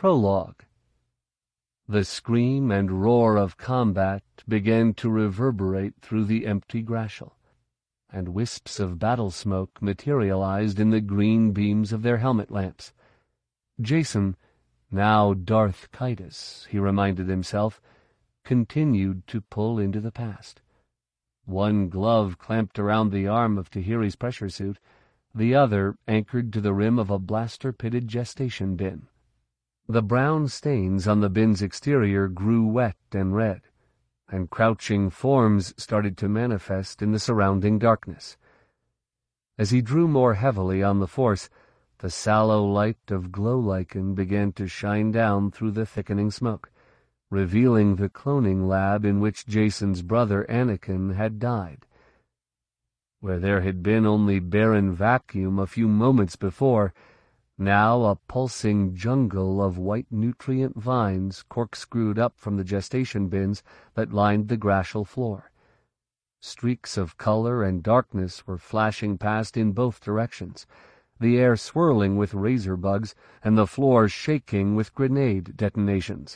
Prologue. The scream and roar of combat began to reverberate through the empty Grashel, and wisps of battle smoke materialized in the green beams of their helmet lamps. Jacen, now Darth Caedus, he reminded himself, continued to pull into the past. One glove clamped around the arm of Tahiri's pressure suit, the other anchored to the rim of a blaster-pitted gestation bin. The brown stains on the bin's exterior grew wet and red, and crouching forms started to manifest in the surrounding darkness. As he drew more heavily on the force, the sallow light of glow lichen began to shine down through the thickening smoke, revealing the cloning lab in which Jacen's brother Anakin had died. Where there had been only barren vacuum a few moments before, now a pulsing jungle of white nutrient vines corkscrewed up from the gestation bins that lined the Grashel floor. Streaks of color and darkness were flashing past in both directions, the air swirling with razor bugs and the floor shaking with grenade detonations.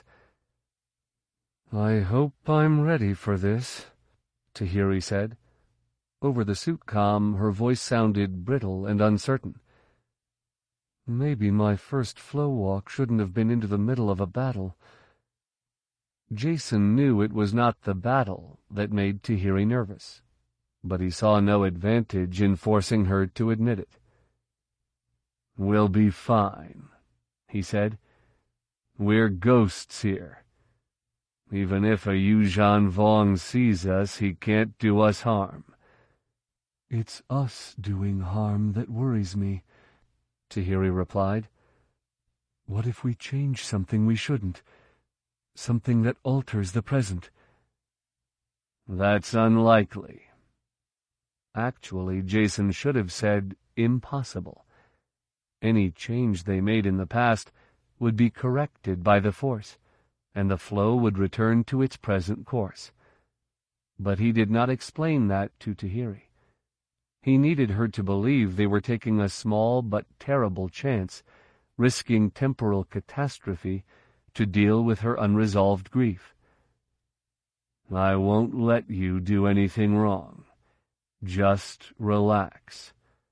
"I hope I'm ready for this," Tahiri said. Over the suit comm, her voice sounded brittle and uncertain. "Maybe my first flow walk shouldn't have been into the middle of a battle." Jacen knew it was not the battle that made Tahiri nervous, but he saw no advantage in forcing her to admit it. "We'll be fine," he said. "We're ghosts here. Even if a Yuuzhan Vong sees us, he can't do us harm." "It's us doing harm that worries me," Tahiri replied. "What if we change something we shouldn't? Something that alters the present?" "That's unlikely." Actually, Jacen should have said impossible. Any change they made in the past would be corrected by the Force, and the flow would return to its present course. But he did not explain that to Tahiri. He needed her to believe they were taking a small but terrible chance, risking temporal catastrophe, to deal with her unresolved grief. "I won't let you do anything wrong. Just relax."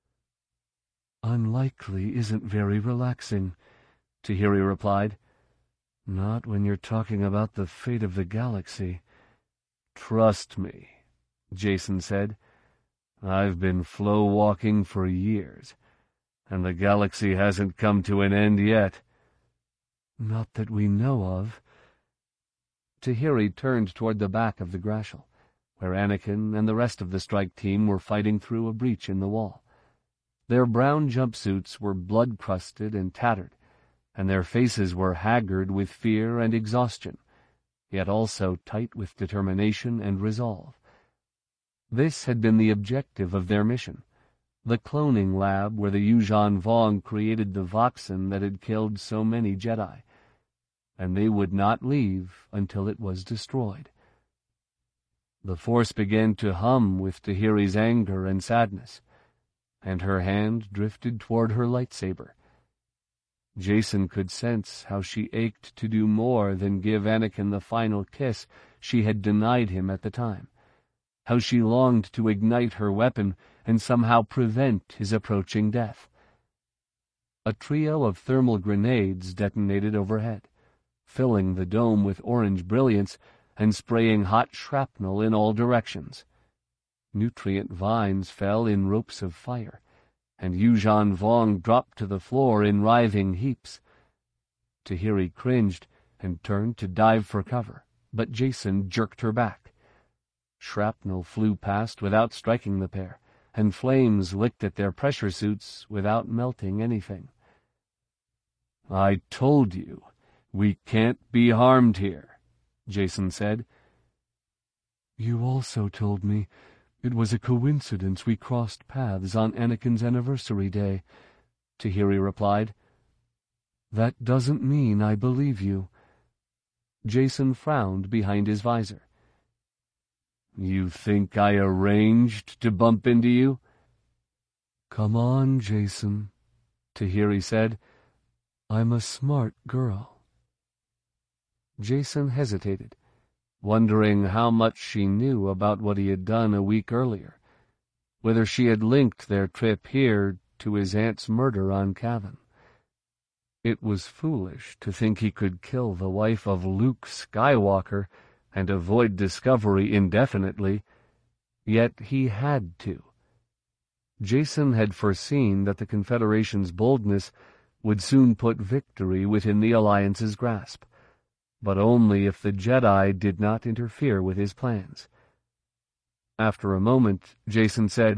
"Unlikely isn't very relaxing," Tahiri replied. "Not when you're talking about the fate of the galaxy." "Trust me," Jacen said. "I've been flow walking for years, and the galaxy hasn't come to an end yet." "Not that we know of." Tahiri turned toward the back of the Grashel, where Anakin and the rest of the strike team were fighting through a breach in the wall. Their brown jumpsuits were blood-crusted and tattered, and their faces were haggard with fear and exhaustion, yet also tight with determination and resolve. This had been the objective of their mission, the cloning lab where the Yuuzhan Vong created the Voxen that had killed so many Jedi, and they would not leave until it was destroyed. The Force began to hum with Tahiri's anger and sadness, and her hand drifted toward her lightsaber. Jacen could sense how she ached to do more than give Anakin the final kiss she had denied him at the time, how she longed to ignite her weapon and somehow prevent his approaching death. A trio of thermal grenades detonated overhead, filling the dome with orange brilliance and spraying hot shrapnel in all directions. Nutrient vines fell in ropes of fire, and Yuuzhan Vong dropped to the floor in writhing heaps. Tahiri cringed and turned to dive for cover, but Jacen jerked her back. Shrapnel flew past without striking the pair, and flames licked at their pressure suits without melting anything. "I told you, we can't be harmed here," Jacen said. "You also told me it was a coincidence we crossed paths on Anakin's anniversary day," Tahiri replied. "That doesn't mean I believe you." Jacen frowned behind his visor. "You think I arranged to bump into you?" "Come on, Jacen," Tahiri said. "I'm a smart girl, Jacen hesitated, wondering how much she knew about what he had done a week earlier, whether she had linked their trip here to his aunt's murder on Cavan. It was foolish to think he could kill the wife of Luke Skywalker and avoid discovery indefinitely, yet he had to. Jacen had foreseen that the Confederation's boldness would soon put victory within the Alliance's grasp, but only if the Jedi did not interfere with his plans. After a moment, Jacen said,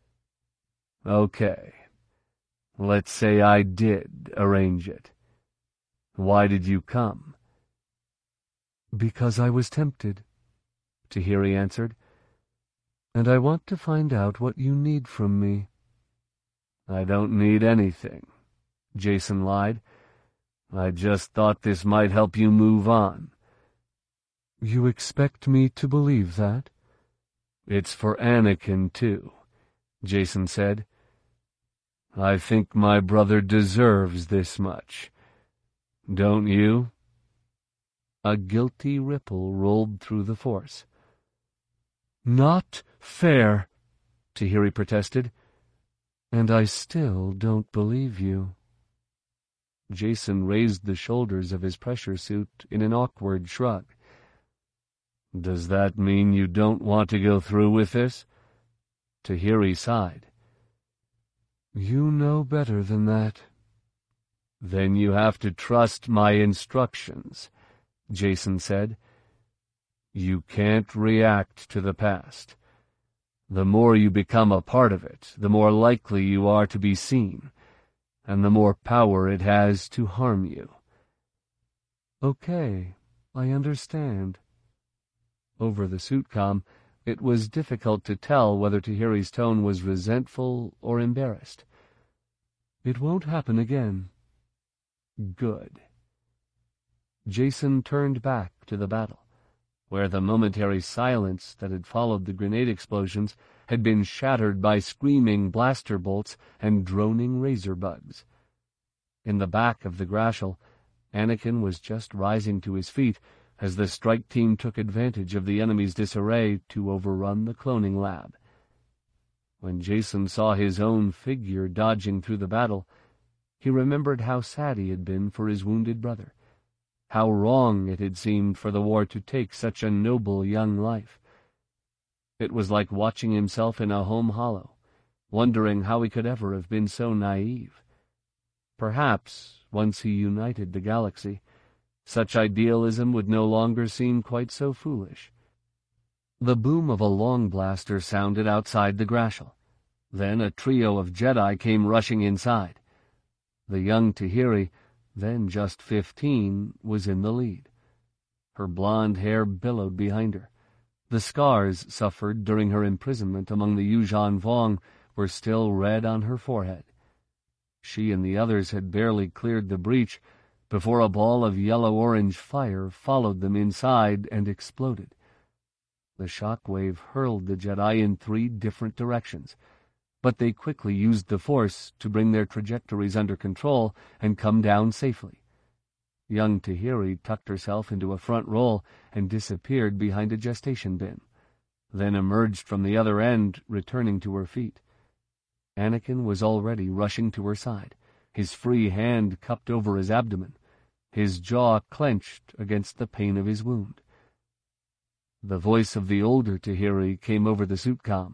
"Okay, let's say I did arrange it. Why did you come?" "Because I was tempted," Tahiri answered, "and I want to find out what you need from me." "I don't need anything," Jacen lied. "I just thought this might help you move on." "You expect me to believe that?" "It's for Anakin, too," Jacen said. "I think my brother deserves this much. Don't you?" A guilty ripple rolled through the Force. "Not fair," Tahiri protested. "And I still don't believe you." Jacen raised the shoulders of his pressure suit in an awkward shrug. "Does that mean you don't want to go through with this?" Tahiri sighed. "You know better than that." "Then you have to trust my instructions," Jacen said. "You can't react to the past. The more you become a part of it, the more likely you are to be seen, and the more power it has to harm you." "Okay, I understand." Over the suitcom, it was difficult to tell whether Tahiri's tone was resentful or embarrassed. "It won't happen again." "Good." Jacen turned back to the battle, where the momentary silence that had followed the grenade explosions had been shattered by screaming blaster bolts and droning razor bugs. In the back of the Grashel, Anakin was just rising to his feet as the strike team took advantage of the enemy's disarray to overrun the cloning lab. When Jacen saw his own figure dodging through the battle, he remembered how sad he had been for his wounded brother, how wrong it had seemed for the war to take such a noble young life. It was like watching himself in a home hollow, wondering how he could ever have been so naive. Perhaps, once he united the galaxy, such idealism would no longer seem quite so foolish. The boom of a long blaster sounded outside the Grashel. Then a trio of Jedi came rushing inside. The young Tahiri, then just 15, was in the lead. Her blonde hair billowed behind her. The scars suffered during her imprisonment among the Yuuzhan Vong were still red on her forehead. She and the others had barely cleared the breach before a ball of yellow-orange fire followed them inside and exploded. The shock wave hurled the Jedi in 3 different directions, but they quickly used the Force to bring their trajectories under control and come down safely. Young Tahiri tucked herself into a front roll and disappeared behind a gestation bin, then emerged from the other end, returning to her feet. Anakin was already rushing to her side, his free hand cupped over his abdomen, his jaw clenched against the pain of his wound. The voice of the older Tahiri came over the suitcom.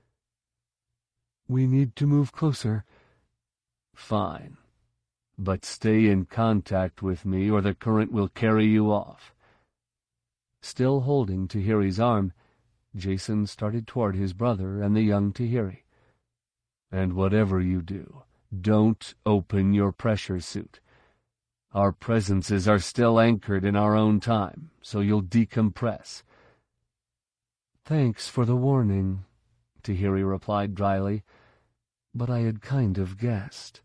"We need to move closer." "Fine. But stay in contact with me or the current will carry you off." Still holding Tahiri's arm, Jacen started toward his brother and the young Tahiri. "And whatever you do, don't open your pressure suit. Our presences are still anchored in our own time, so you'll decompress." "Thanks for the warning," Tahiri replied dryly, "but I had kind of guessed."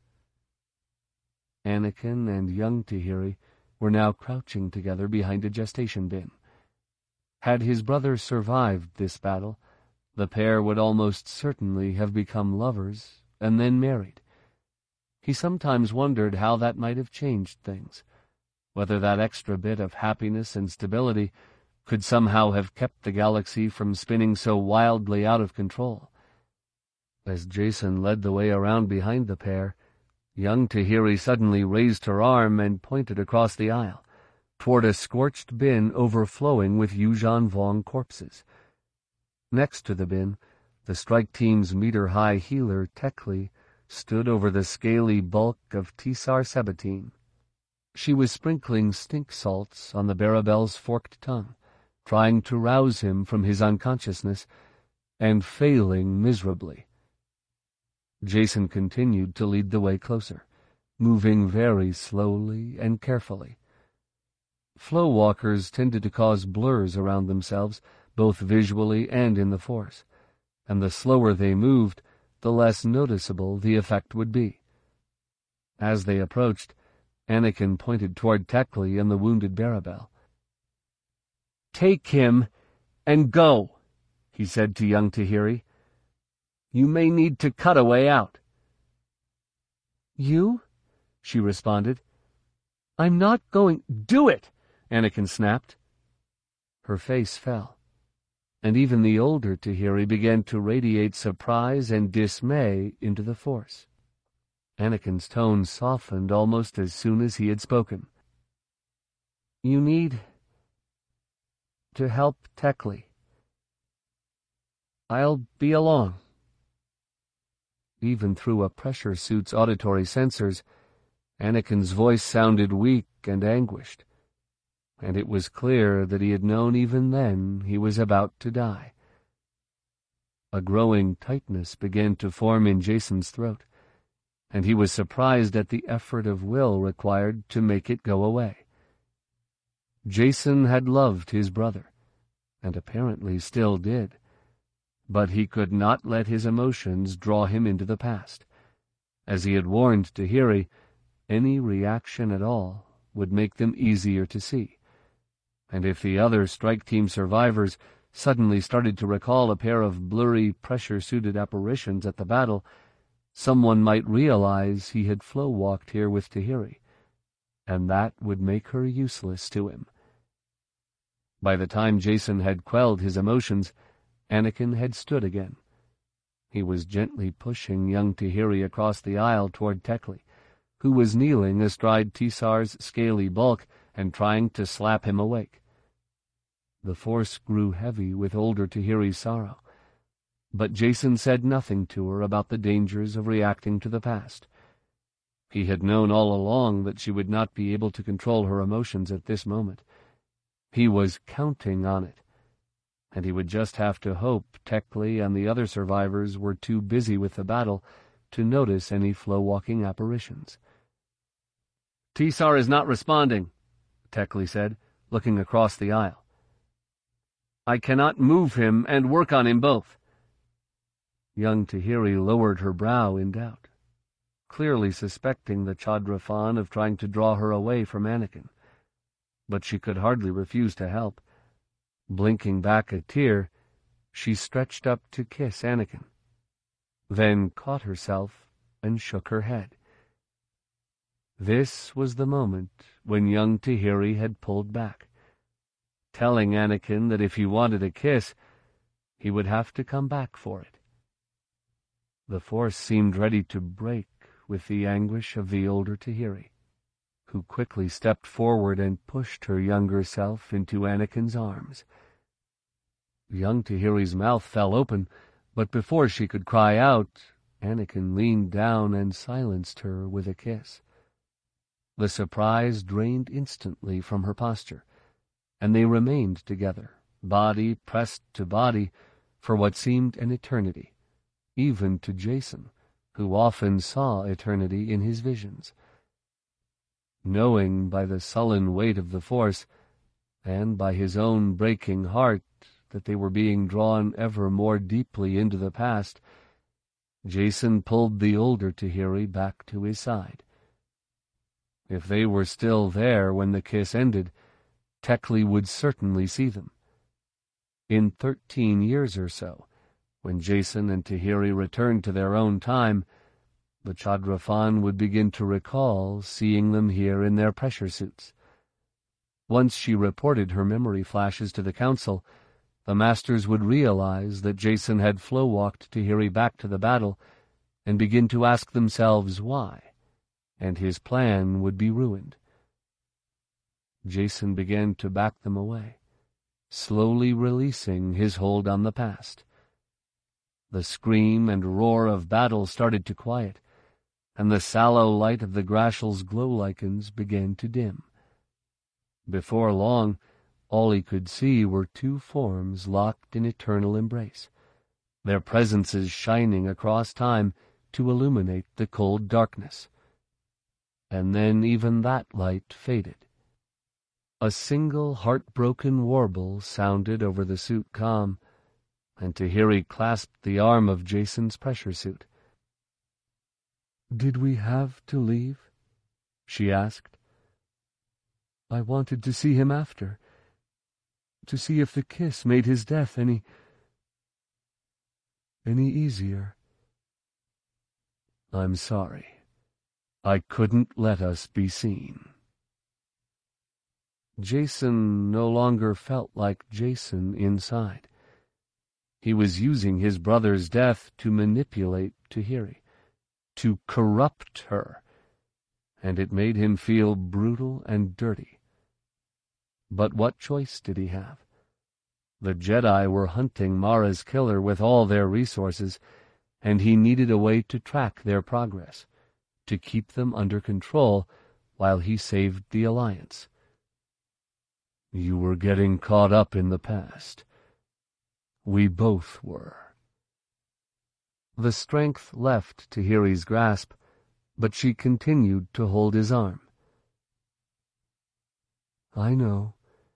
Anakin and young Tahiri were now crouching together behind a gestation bin. Had his brother survived this battle, the pair would almost certainly have become lovers and then married. He sometimes wondered how that might have changed things. whether that extra bit of happiness and stability could somehow have kept the galaxy from spinning so wildly out of control. As Jacin led the way around behind the pair, young Tahiri suddenly raised her arm and pointed across the aisle, toward a scorched bin overflowing with Yuuzhan Vong corpses. Next to the bin, the strike team's meter-high healer, Tekli, stood over the scaly bulk of Tisar Sebatine. She was sprinkling stink salts on the Barabel's forked tongue, trying to rouse him from his unconsciousness, and failing miserably. Jacin continued to lead the way closer, moving very slowly and carefully. Flow walkers tended to cause blurs around themselves, both visually and in the Force, and the slower they moved, the less noticeable the effect would be. As they approached, Anakin pointed toward Tekli and the wounded Barabel. "Take him and go," he said to young Tahiri. "You may need to cut a way out." "You?" she responded. "I'm not going—" "Do it!" Anakin snapped. Her face fell, and even the older Tahiri began to radiate surprise and dismay into the Force. Anakin's tone softened almost as soon as he had spoken. "You need to help Tekli. I'll be along." Even through a pressure suit's auditory sensors, Anakin's voice sounded weak and anguished, and it was clear that he had known even then he was about to die. A growing tightness began to form in Jacin's throat, and he was surprised at the effort of will required to make it go away. Jacin had loved his brother, and apparently still did, but he could not let his emotions draw him into the past. As he had warned Tahiri, any reaction at all would make them easier to see, and if the other strike team survivors suddenly started to recall a pair of blurry, pressure-suited apparitions at the battle, someone might realize he had flow-walked here with Tahiri, and that would make her useless to him. By the time Jacin had quelled his emotions, Anakin had stood again. He was gently pushing young Tahiri across the aisle toward Tekli, who was kneeling astride Tisar's scaly bulk and trying to slap him awake. The Force grew heavy with older Tahiri's sorrow, but Jacin said nothing to her about the dangers of reacting to the past. He had known all along that she would not be able to control her emotions at this moment. He was counting on it, and he would just have to hope Tekli and the other survivors were too busy with the battle to notice any flow-walking apparitions. "Tisar is not responding," Tekli said, looking across the aisle. "I cannot move him and work on him both." Young Tahiri lowered her brow in doubt, clearly suspecting the Chadrafan of trying to draw her away from Anakin, but she could hardly refuse to help. Blinking back a tear, she stretched up to kiss Anakin, then caught herself and shook her head. This was the moment when young Tahiri had pulled back, telling Anakin that if he wanted a kiss, he would have to come back for it. The Force seemed ready to break with the anguish of the older Tahiri, who quickly stepped forward and pushed her younger self into Anakin's arms. Young Tahiri's mouth fell open, but before she could cry out, Anakin leaned down and silenced her with a kiss. The surprise drained instantly from her posture, and they remained together, body pressed to body, for what seemed an eternity, even to Jacin, who often saw eternity in his visions. Knowing by the sullen weight of the Force, and by his own breaking heart, that they were being drawn ever more deeply into the past, Jacin pulled the older Tahiri back to his side. If they were still there when the kiss ended, Tekli would certainly see them. In 13 years or so, when Jacin and Tahiri returned to their own time, the Chadrafan would begin to recall seeing them here in their pressure suits, Once she reported her memory flashes to the council, the masters would realize that Jacen had flow-walked Tahiri back to the battle and begin to ask themselves why, and his plan would be ruined. Jacen began to back them away, slowly releasing his hold on the past. The scream and roar of battle started to quiet, and the sallow light of the Grashel's glow lichens began to dim. Before long, all he could see were two forms locked in eternal embrace, their presences shining across time to illuminate the cold darkness. And then even that light faded. A single heartbroken warble sounded over the suit comm, and Tahiri clasped the arm of Jacen's pressure suit. "Did we have to leave?" she asked. "I wanted to see him after, to see if the kiss made his death any easier." "I'm sorry. I couldn't let us be seen." Jacen no longer felt like Jacen inside. He was using his brother's death to manipulate Tahiri, to corrupt her, and it made him feel brutal and dirty. But what choice did he have? The Jedi were hunting Mara's killer with all their resources, and he needed a way to track their progress, to keep them under control while he saved the Alliance. "You were getting caught up in the past. We both were." The strength left Tahiri's grasp, but she continued to hold his arm. "I know.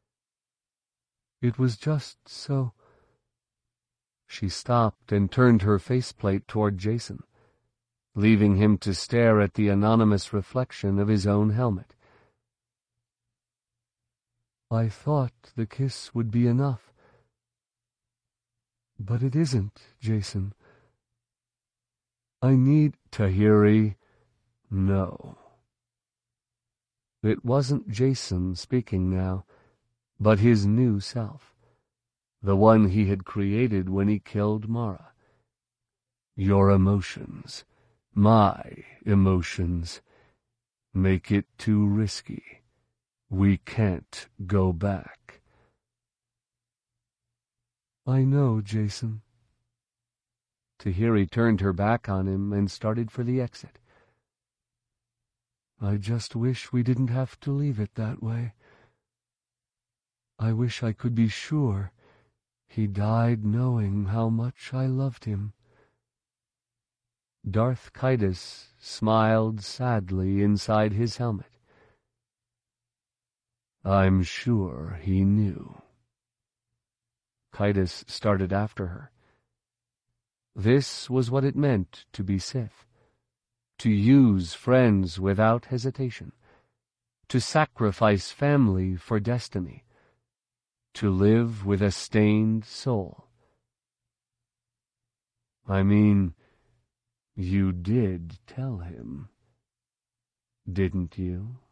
It was just so—" She stopped and turned her faceplate toward Jacen, leaving him to stare at the anonymous reflection of his own helmet. "I thought the kiss would be enough. But it isn't, Jacen. I need—" "Tahiri, no." It wasn't Jacen speaking now, but his new self, the one he had created when he killed Mara. "Your emotions, my emotions, make it too risky. We can't go back." "I know, Jacen." Tahiri turned her back on him and started for the exit. "I just wish we didn't have to leave it that way. I wish I could be sure he died knowing how much I loved him." Darth Caedus smiled sadly inside his helmet. "I'm sure he knew." Caedus started after her. This was what it meant to be Sith, to use friends without hesitation, to sacrifice family for destiny, to live with a stained soul. "I mean, you did tell him, didn't you?"